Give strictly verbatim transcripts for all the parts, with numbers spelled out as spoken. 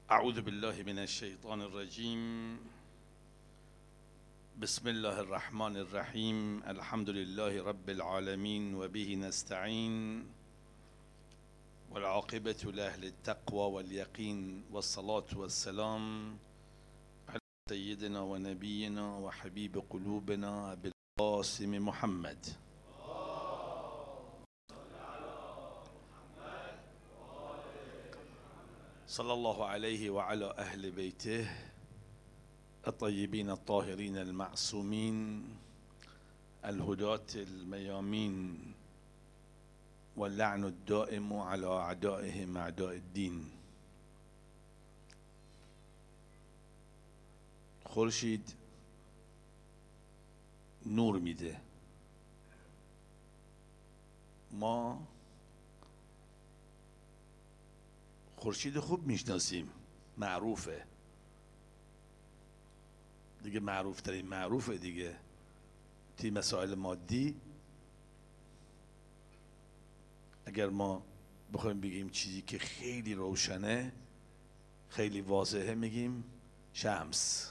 أعوذ بالله من الشيطان الرجيم. بسم الله الرحمن الرحيم. الحمد لله رب العالمين وبه نستعين، والعاقبة لأهل التقوى واليقين، والصلاة والسلام على سيدنا ونبينا وحبيب قلوبنا أبي القاسم محمد صلى الله عليه وعلى أهل بيته الطيبين الطاهرين المعصومين الهداة الميامين، واللعن الدائم على أعدائهم أعداء الدين. خورشید نور میده. ما خورشید خوب میشناسیم، معروفه دیگه، معروف ترین معروفه دیگه. توی مسائل مادی اگر ما بخوایم بگیم چیزی که خیلی روشنه، خیلی واضحه، میگیم شمس،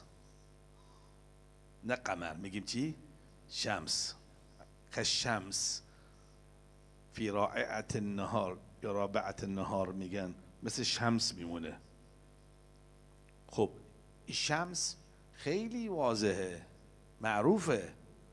نه قمر. میگیم چی؟ شمس. کالشمس فی رائعة النهار یا رابعة النهار، میگن مثل شمس میمونه. خب این شمس خیلی واضحه، معروفه.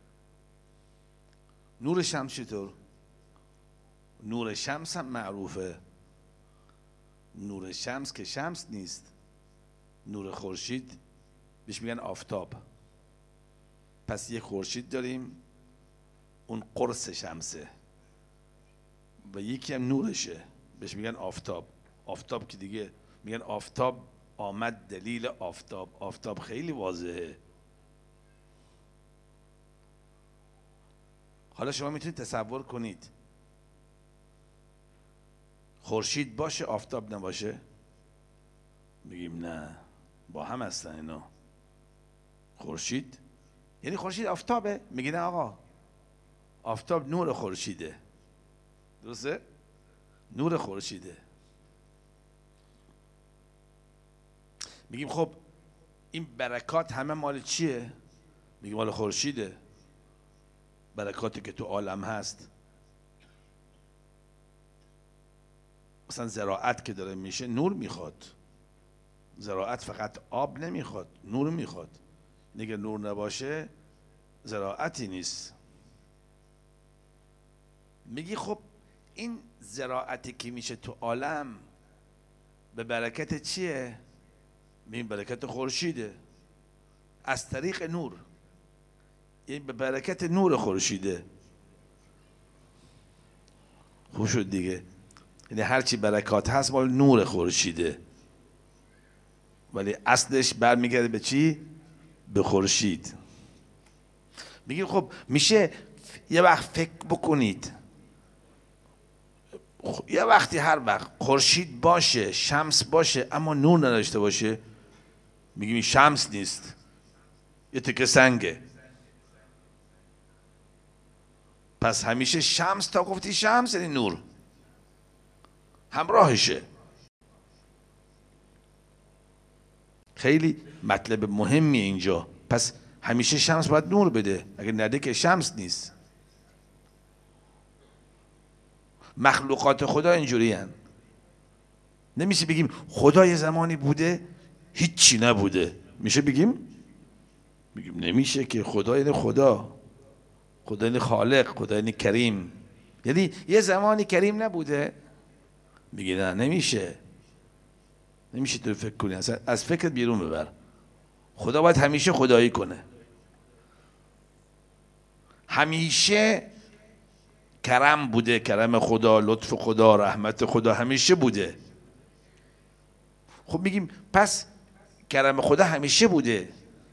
نور شمس چطور؟ نور شمس هم معروفه. نور شمس که شمس نیست، نور خورشید بهش میگن آفتاب. پس یک خورشید داریم، اون قرص شمسه، و یکی هم نورشه، بهش میگن آفتاب. آفتاب که دیگه میگن آفتاب آمد، دلیل آفتاب. آفتاب خیلی واضحه. حالا شما میتونید تصور کنید خورشید باشه آفتاب نباشه؟ میگیم نه، با هم هستن اینا. خورشید یعنی خورشید آفتابه؟ میگی نه آقا، آفتاب نور خورشیده. درسته؟ نور خورشیده. میگیم خب این برکات همه مال چیه؟ میگیم مال خورشیده. برکاتی که تو عالم هست، مثلا زراعت که داره میشه نور میخواد. زراعت فقط آب نمیخواد، نور میخواد. اگه نور نباشه زراعتی نیست. میگی خب این زراعتی که میشه تو عالم به برکت چیه؟ میگیم برکت خورشیده، از طریق نور. این به برکت نور خورشیده. خوب شد دیگه. یعنی هرچی برکات هست مال نور خورشیده، ولی اصلش برمیگرده به چی؟ به خورشید. میگیم خب میشه یه وقت فکر بکنید، یه وقتی هر وقت خورشید باشه، شمس باشه، اما نور نداشته باشه، میگیم شمس نیست، یه تکه سنگه. پس همیشه شمس، تا گفتی شمس یعنی نور همراهشه. خیلی مطلب مهمی اینجا. پس همیشه شمس باید نور بده، اگر نده که شمس نیست. مخلوقات خدا اینجوری هن. نمیشه بگیم خدا یه زمانی بوده هیچی نبوده. میشه بگیم؟ بگیم نمیشه که. خدا یعنی خدا، خدا یعنی خالق، خدا یعنی کریم. یعنی یه زمانی کریم نبوده؟ میگه نه، نمیشه. نمیشه تو فکر کنی، اصلا از فکرت بیرون ببر. خدا باید همیشه خدایی کنه، همیشه کرم بوده، کرم خدا، لطف خدا، رحمت خدا همیشه بوده. خب میگیم پس کرم خدا همیشه بوده.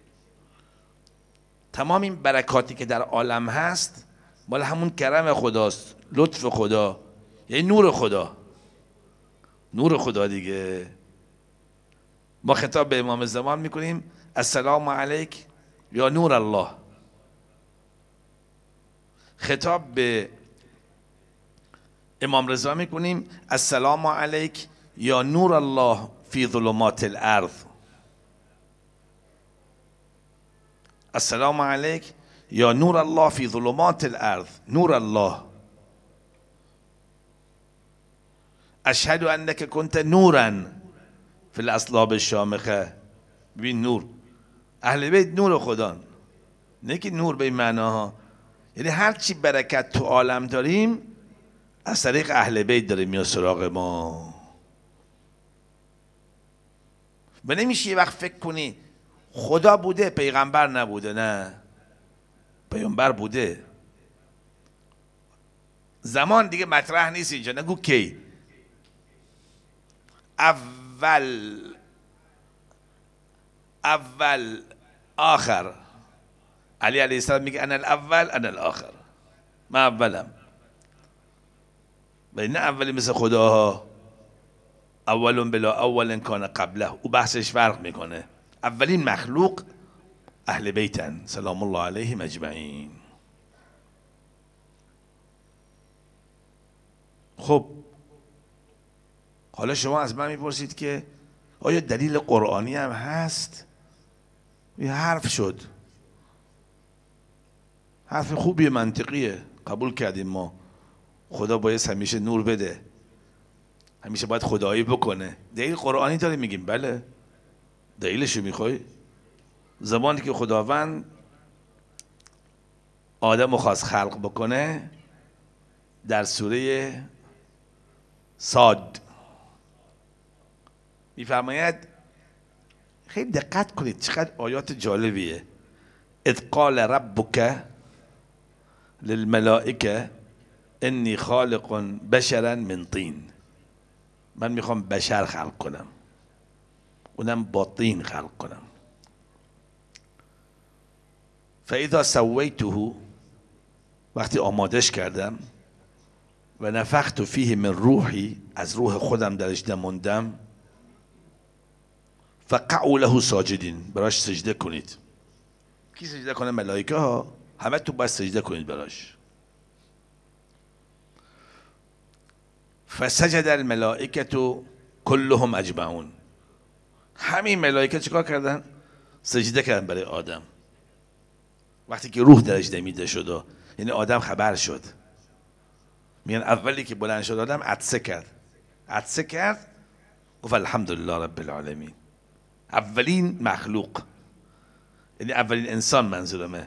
تمام این برکاتی که در عالم هست مال همون کرم خداست، لطف خدا، یعنی نور خدا. نور خدا دیگه. ما خطاب به امام زمان میکنیم السلام علیک یا نور الله. خطاب به امام رضا میکنیم السلام علیک یا نور الله فی ظلمات الارض السلام علیک یا نور الله فی ظلمات الارض، نور الله اشهد انک کنت نورا فی الاصلاب الشامخه. ببین نور، اهل بیت نور خدا، نه که نور به این معناها، یعنی هر چی برکت تو عالم داریم از طریق اهل بیت داره میاد سراغ ما. و نمیشه یه وقت فکر کنی خدا بوده پیغمبر نبوده. نه، پیغمبر بوده، زمان دیگه مطرح نیست اینجا. نگو کی، اول اول آخر. علی علیه السلام میگه انا الاول انا الاخر، من اولم. ولی نه اولی مثل خداها، اول بلا اول کان قبله، او بحثش فرق میکنه. اولین مخلوق اهل بیتن سلام الله علیهم اجمعین. خب حالا شما از من میپرسید که آیا دلیل قرآنی هم هست؟ یه حرف شد، حرف خوبی منطقیه، قبول کردیم ما. خدا باید همیشه نور بده، همیشه باید خدایی بکنه. دلیل قرآنی داره؟ میگیم بله. دلیلشو میخوای؟ زمانی که خداوند آدم رو خواست خلق بکنه در سوره صاد میفرماید، خیلی دقت کنید چقدر آیات جالبیه. اذ قال ربک للملائکه انی خالق بشرا من طین، من میخوام بشر خلق کنم، اونم با طین خلق کنم. فاذا سویته، وقتی آمادش کردم، و نفخت فیه من روحی، از روح خودم درش نموندم، فقعوا له ساجدین، براش سجده کنید. کی سجده کنه؟ ملائکه ها، همه تو باید سجده کنید براش. فسجد الملائکه کلهم اجمعون، همین ملائکه چیکار کردن؟ سجده کردن برای آدم. وقتی که روح درش دمیده شد، یعنی آدم خبر شد. میگن اولی که بلند شد آدم عطسه کرد، عطسه کرد گفت الحمدلله رب العالمین. اولین مخلوق، یعنی اولین انسان منظورمه،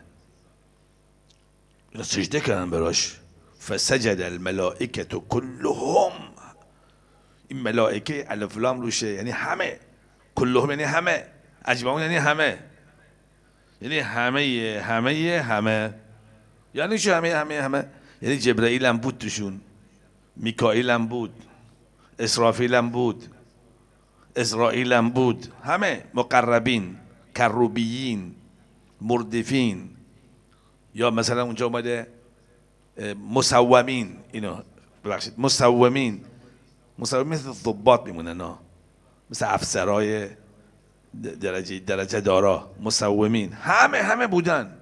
اینا سجده کردن براش. فسجد الملائکه کلهم، این ملائکه الف لام روشه، یعنی همه. کلهم یعنی همه، اجمعون یعنی همه، یعنی همه همه همه. یعنی چه همه همه همه؟ یعنی جبرائیل هم بود توشون، میکائیل هم بود، اسرافیل هم بود، اسرائیل هم بود، همه مقربین، کروبیین، مردفین، یا مثلا اونجا اومده مسومین، اینو ببخشید مسومین، مسومین مثل ضباط میمونن ها، مثل افسرهای درجه درجه دارا، مسومین، همه همه بودن.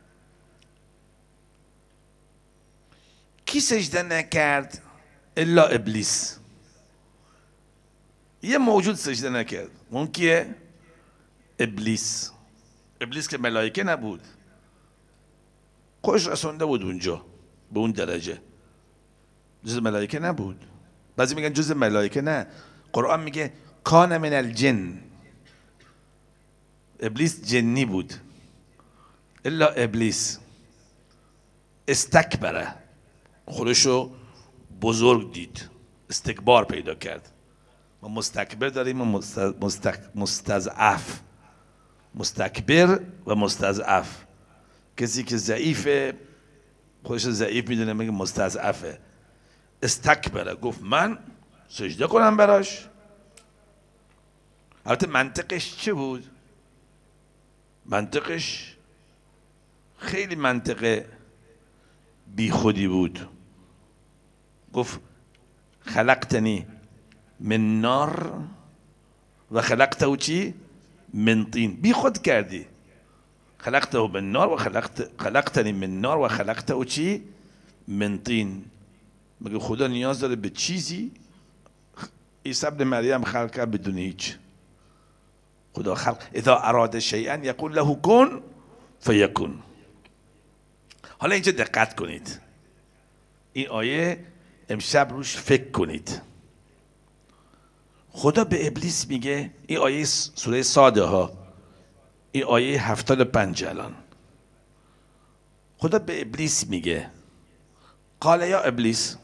کی سجده نکرد؟ الا ابلیس. یه موجود سجده نکرد، اون کیه؟ ابلیس. ابلیس که ملائکه نبود، خودش رسونده بود اونجا به اون درجه، جز ملائکه نبود. بعضی میگن جز ملائکه، نه، قرآن میگه کان من الجن، ابلیس جنی بود. الا ابلیس استکبره، خودشو بزرگ دید، استکبار پیدا کرد. ما مستکبر داریم و مستضعف، مستکبر و مستضعف. کسی که ضعیفه خودش ضعیف میدونه میگه مستضعفه. استکبره، گفت من سجده کنم براش. البته منطقش چه بود؟ منطقش خیلی منطقه بی خودی بود. گفت خلقتنی من نار و خلقته چی؟ من طین. بی خود کردی. خلقته من نار و خلقت خلقتنی من نار و خلقته چی؟ من طین. مگه خدا نیاز داره به چیزی؟ عیسی ابن مریم خلق کرد بدون هیچ. خدا خلق اذا اراد شیئا یقول له کن فیکون. حالا اینجا دقت کنید، این آیه امشب روش فکر کنید. خدا به ابلیس میگه، این آیه سوره صاد ها، این آیه هفتاد و پنج الان، خدا به ابلیس میگه قال یا ابلیس،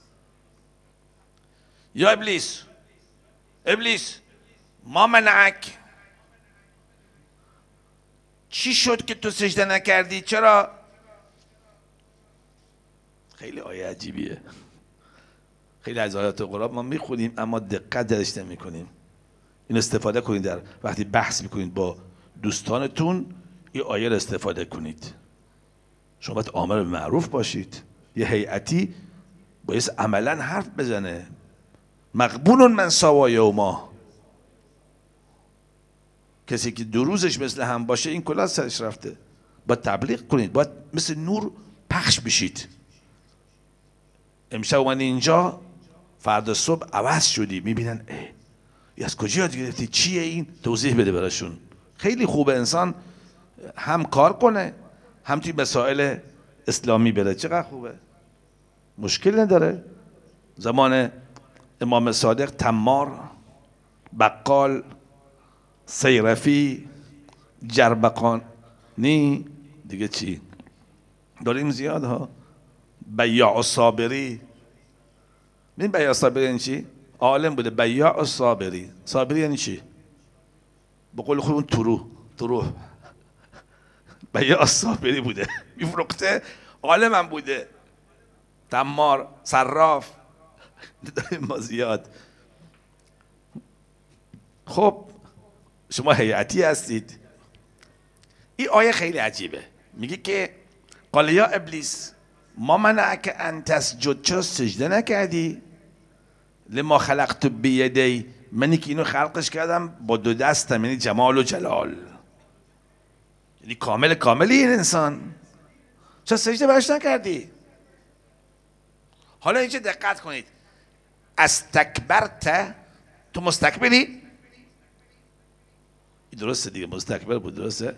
یا ابلیس، ابلیس ما منعک، چی شد که تو سجده نکردی؟ چرا؟ خیلی آیه عجیبیه. خیلی از آیات قرآن ما میخونیم اما دقت درش نمیکنیم. این استفاده کنید، در وقتی بحث میکنید با دوستانتون این آیه رو استفاده کنید. شما باید آمر به معروف باشید. یه هیئتی باید عملا حرف بزنه. مغبون من سوا یوما، کسی که دو روزش مثل هم باشه این کلا سرش رفته. باید تبلیغ کنید، باید مثل نور پخش بشید. امشب اومدی اینجا، فردا صبح عوض شدی، میبینن ای از کجا یاد گرفتی؟ چیه این؟ توضیح بده براشون. خیلی خوبه انسان هم کار کنه هم توی مسائل اسلامی بره، چقدر خوبه، مشکل نداره. زمان امام صادق تمار، بقال، صیرفی، جربقانی، دیگه چی داریم زیاد ها، بیاع صابری. این بیاع صابری یعنی چی؟ عالم بوده. بیاع صابری، صابری یعنی چی؟ بقول خودمون ترو ترو بیاع صابری بوده، میفروخته، عالم هم بوده. تمار، صراف، داریم ما زیاد. خب شما هیئتی هستید. این آیه خیلی عجیبه، میگه که قال یا ابلیس ما منعک ان تسجد، چرا سجده نکردی؟ لما خلقت بیدی، منی که اینو خلقش کردم با دو دستم، یعنی جمال و جلال، یعنی کامل کاملی این انسان، چرا سجده برش نکردی؟ حالا اینجا دقت کنید، استکبرت، تو مستکبری؟ این درسته دیگه، مستکبر بود، درسته؟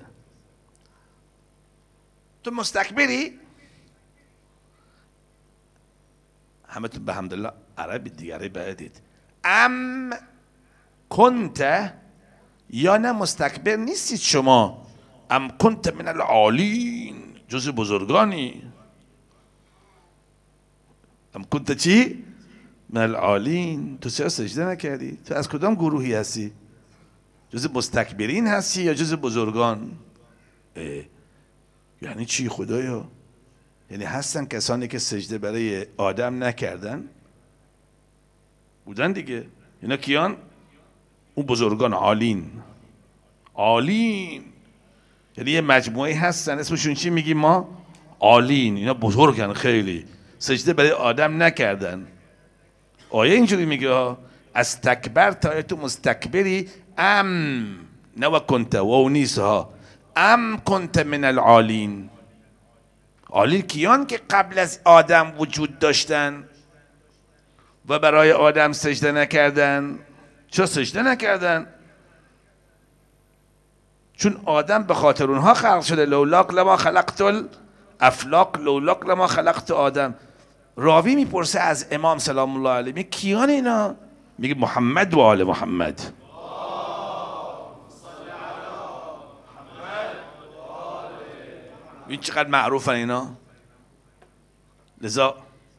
تو مستکبری؟ همه تون به حمدالله عربی دیگه، عربی بلدید. ام کنت، یا نه مستکبر نیستید شما، ام کنت من العالین، جز بزرگانی. ام کنت چی؟ من العالین. تو چرا سجده نکردی؟ تو از کدام گروهی هستی؟ جز مستکبرین هستی یا جز بزرگان؟ یعنی چی خدایا؟ یعنی هستن کسانی که سجده برای آدم نکردن؟ بودن دیگه. اینا کیان؟ اون بزرگان، عالین. عالین یعنی یه مجموعه هستن اسمشون چی میگیم ما؟ عالین. اینا بزرگن خیلی، سجده برای آدم نکردن. آیه اینجوری میگه ها، از تکبر تا تو مستکبری، ام نو کنت و او نیست ها، ام کنت من العالین. عالین کیان که قبل از آدم وجود داشتن و برای آدم سجده نکردن؟ چرا سجده نکردن؟ چون آدم به خاطر اونها خلق شده. لولاک لما خلقت الافلاک، لولاک لما خلقت آدم. راوی میپرسه از امام سلام الله علیه، میگه کیان اینا؟ میگه محمد و آل محمد. این چقدر معروفن اینا. لذا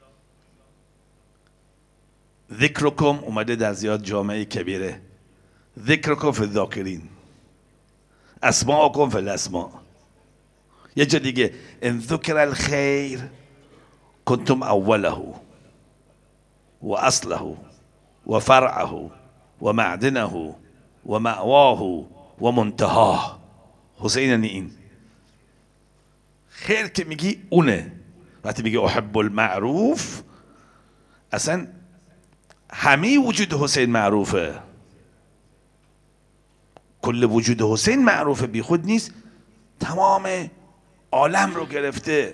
ذکرکم اومده در زیاد جامعه کبیره، ذکرکم فی الذاکرین، اسماءکم فی الاسماء. یه جا دیگه ان ذکر الخیر کنتم اوله و اصله و فرعه و معدنه و مأواه و منتهاه. حسین این خیر که میگی اونه. وقتی میگی احب المعروف، اصلا همه وجود حسین معروفه، کل وجود حسین معروفه، بی خود نیست، تمام عالم رو گرفته.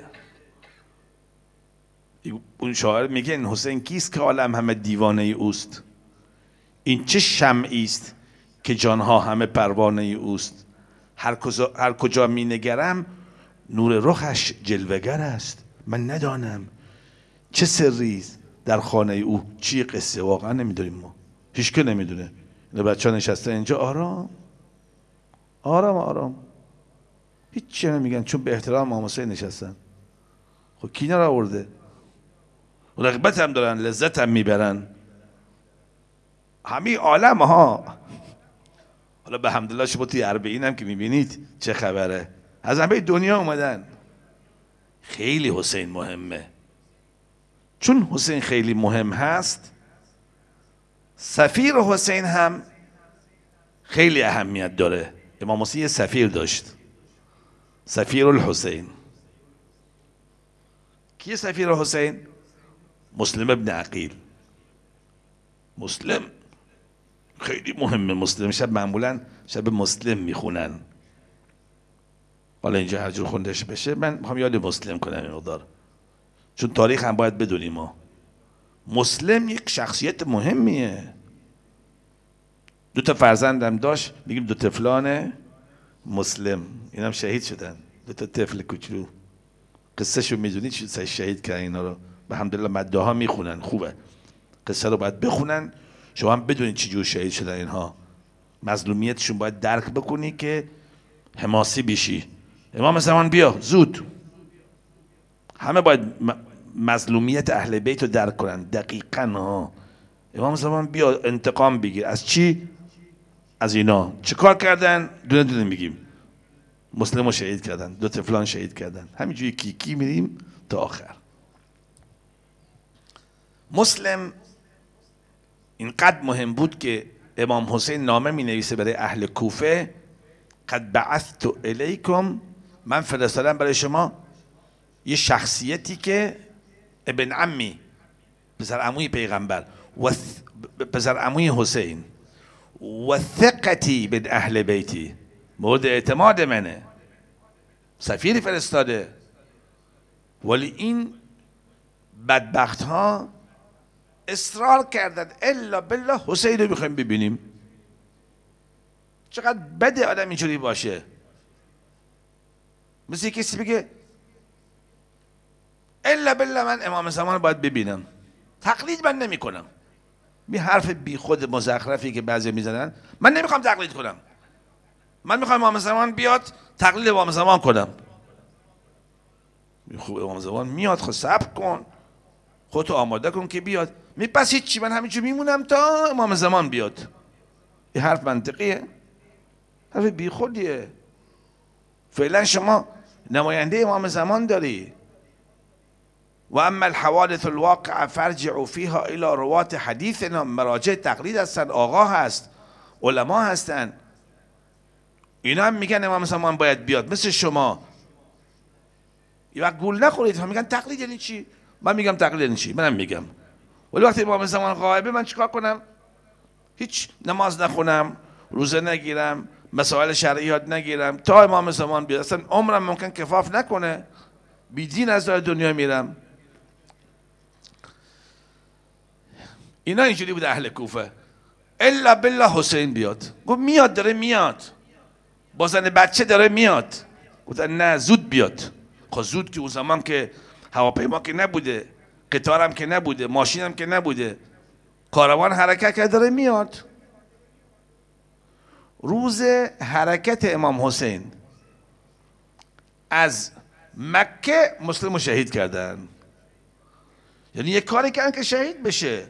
اون شاعر میگه این حسین کیست که عالم همه دیوانه اوست؟ این چه شمعی است که جانها همه پروانه اوست. هر کجا, هر کجا می نگرم نور رخش جلوگر است. من ندانم چه سری در خانه او، چی قصه، واقعا نمیدونیم ما، هیچ که نمیدونه. این بچه ها نشسته اینجا آرام آرام آرام، هیچ چی نمیگن، چون به احترام امام حسین نشستن. خب کی اینا رو آورده؟ رغبت هم دارن، لذت هم میبرن، همین عالم ها. حالا به حمدالله شما توی اربعین هم که میبینید چه خبره، از همه دنیا اومدن. خیلی حسین مهمه، چون حسین خیلی مهم هست، سفیر حسین هم خیلی اهمیت داره. امام حسین یه سفیر داشت، سفیر الحسین. کیه سفیر حسین؟ مسلم ابن عقیل. مسلم خیلی مهمه. مسلم شب معمولا شب مسلم میخونن، حالا اینجا هر جور خوندش بشه. من میخوام یاد مسلم کنم این مقدار، چون تاریخ هم باید بدونیم. ما مسلم یک شخصیت مهمیه. دو تا فرزندم داشت، میگیم دو طفلان مسلم، اینم شهید شدن، دو تا طفل کوچولو. قصه شو میدونید چه شهید کردن اینا رو؟ به الحمدلله مده ها میخونن، خوبه. قصه رو باید بخونن، شما هم بدونید چه جور شهید شدن اینها. مظلومیتشون باید درک بکنی که حماسی بشی. امام زمان بیا زود. همه باید مظلومیت اهل بیت رو درک کنن دقیقاً. ها امام زمان بیا انتقام بگیر. از چی؟ از اینا. چه کار کردن؟ دونه دونه میگیم. مسلم رو شهید کردن، دو طفلان شهید کردن، همینجوری کیکی میریم تا آخر. مسلم اینقدر مهم بود که امام حسین نامه می نویسه برای اهل کوفه، قد بعثت الیکم، من فرستادم برای شما یه شخصیتی که ابن عمی، پسر عموی پیغمبر و پسر عموی حسین، و ثقتی به اهل بیتی، مورد اعتماد منه، سفیر فرستاده. ولی این بدبخت ها اصرار کردن الا بالله حسین رو میخوایم ببینیم. چقدر بده آدم اینجوری باشه. مثل کسی بگه الا بالله من امام زمان رو باید ببینم، تقلید من نمی کنم. بی حرف بی خود مزخرفی که بعضی میزنن، من نمیخوام تقلید کنم، من میخوام امام زمان بیاد تقلید امام زمان کنم. خوب امام زمان میاد، خود صبر کن، خودتو آماده کن که بیاد. می پس هیچی، من همینجور میمونم تا امام زمان بیاد. این حرف منطقیه؟ حرف بی خودیه. فعلا شما نماینده امام زمان داری. و اما الحوادث الواقع فرجعوا فيها الى روات حدیثنا، مراجع تقلید هستن، آقا هست، علما هستن، اینا هم میگن امام زمان باید بیاد. مثل شما یه وقت گول نخورید، هم میگن تقلید یعنی چی؟ من میگم تقلید یعنی چی؟ منم میگم. ولی وقتی امام زمان غایبه من چیکار کنم؟ هیچ نماز نخونم، روزه نگیرم، مسائل شرعی یاد نگیرم تا امام زمان بیاد. اصلا عمرم ممکن کفاف نکنه، بی دین از دنیا میرم. اینا اینجوری بود اهل کوفه. الا بالله حسین بیاد. گفت میاد، داره میاد، با زن بچه داره میاد. گفتن نه زود بیاد. خب زود که اون زمان که هواپیما که نبوده، قطار هم که نبوده، ماشین هم که نبوده، کاروان حرکت کرد، داره میاد. روز حرکت امام حسین از مکه مسلم رو شهید کردن. یعنی یک کاری کردن که شهید بشه،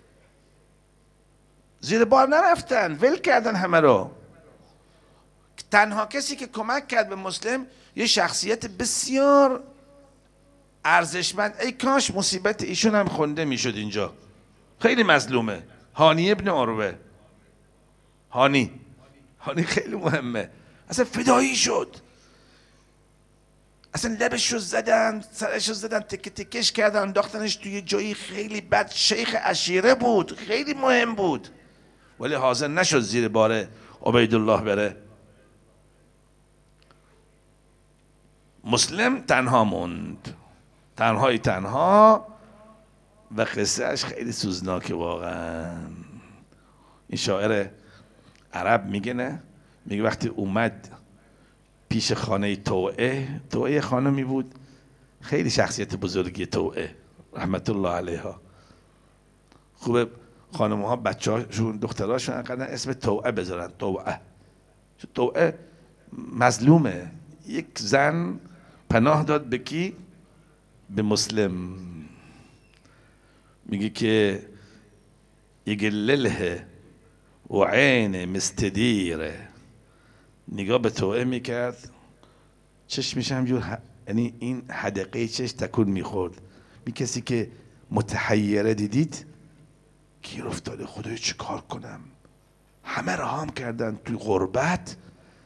زیر بار نرفتن، ول کردن همه رو. تنها کسی که کمک کرد به مسلم یه شخصیت بسیار ارزشمند، ای کاش مصیبت ایشون هم خونده میشد اینجا، خیلی مظلومه، هانی ابن عروه. هانی هانی خیلی مهمه، اصلا فدایی شد، اصلا لبش رو زدن، سرش رو زدن، تکه تکش کردن، انداختنش توی جایی خیلی بد. شیخ عشیره بود، خیلی مهم بود، ولی حاضر نشد زیر بار عبیدالله بره. مسلم تنها موند، تنهای تنها، و قصهش خیلی سوزناکه واقعا. این شاعر عرب میگه نه، میگه وقتی اومد پیش خانه توعه، توعه خانمی بود خیلی شخصیت بزرگی توعه رحمت الله علیها. خوبه خانم ها بچه هاشون دختراشون انقدر اسم توعه بذارن، توعه. توعه مظلومه. یک زن پناه داد به کی؟ به مسلم. میگه که یگلله و عین مستدیره، نگاه به توعه میکرد چشمش همجور، یعنی این حدقه چش تکون میخورد. می کسی که متحیره دیدید گیر افتاده خدای چه کار کنم، همه رهام کردن توی غربت.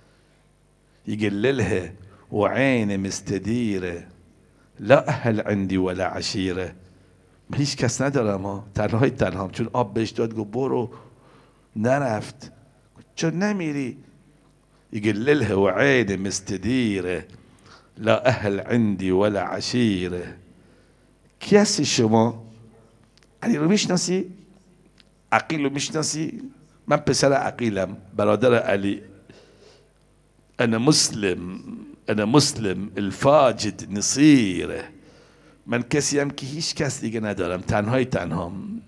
یگلله و عین مستدیره لا اهل عندی ولا عشیره، هیچ کس ندارم ها، تنهای تنهام. چون آب بهش داد گفت برو، نرفت. چون نمیری؟ یگلله و عین مستدیره لا اهل عندی ولا عشیره. کی هستی شما؟ علی رو میشناسی؟ عقیل رو میشناسی؟ من پسر عقیلم، برادر علی. انا مسلم، انا مسلم الفاجد نصیره. من کسی هم که هیچ کس دیگه ندارم، تنهای تنهام.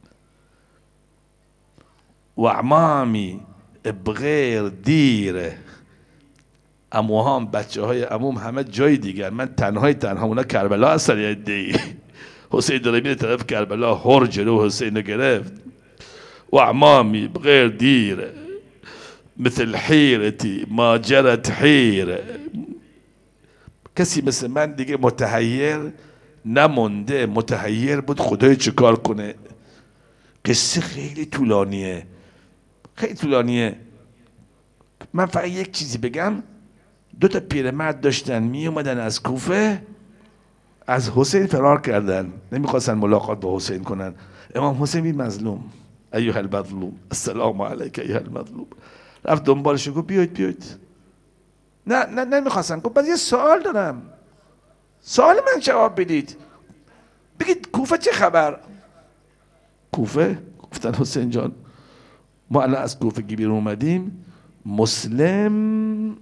و اعمامی بغیر دیره، اموهام بچه های اموم همه جای دیگر، من تنهای تنها. اونا کربلا هستن یه دی. حسین داره میره طرف کربلا، هر جلو حسین رو گرفت. و اعمامی بغیر دیره مثل حیرتی ما جرت حیره. کسی مثل من دیگه متحیر نمونده. متحیر بود خدای چیکار کنه. قصه خیلی طولانیه، خیلی طولانیه. من فقط یک چیزی بگم. دو تا پیرمرد داشتن می اومدن از کوفه، از حسین فرار کردن، نمیخواستن ملاقات با حسین کنن. امام حسین بی مظلوم، ایها المظلوم السلام علیک ایها المظلوم، رفت دنبالشون گفت بیاید بیاید. نه نه نمیخواستن. گفت بعد یه سوال دارم، سوال من جواب بدید، بگید کوفه چه خبر؟ کوفه؟ گفتن حسین جان ما الان از کوفه که بیرون اومدیم، مسلم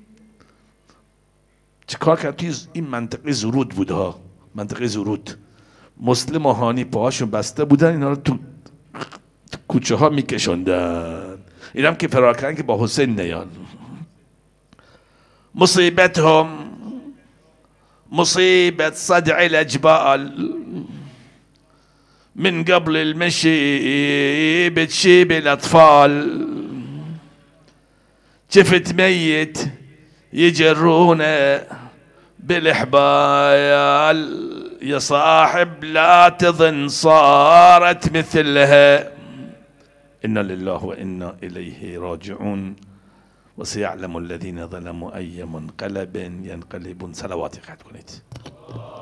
چه کار کرد؟ توی این منطقه زرود بود ها، منطقه زرود. مسلم و هانی پاهاشون بسته بودن، اینا رو تو, تو کوچه ها میکشوندن. این هم که فرار کردن که با حسین نیان. مصیبت هم مصیبت صدع الاجبال من قبل المشي بتشيب الاطفال. شفت ميت يجرونه بالحبال، يا صاحب لا تظن صارت مثلها. إنا لله وإنا إليه راجعون وسيعلم الذين ظلموا أي منقلب ينقلبون. صلواتي قد كنت.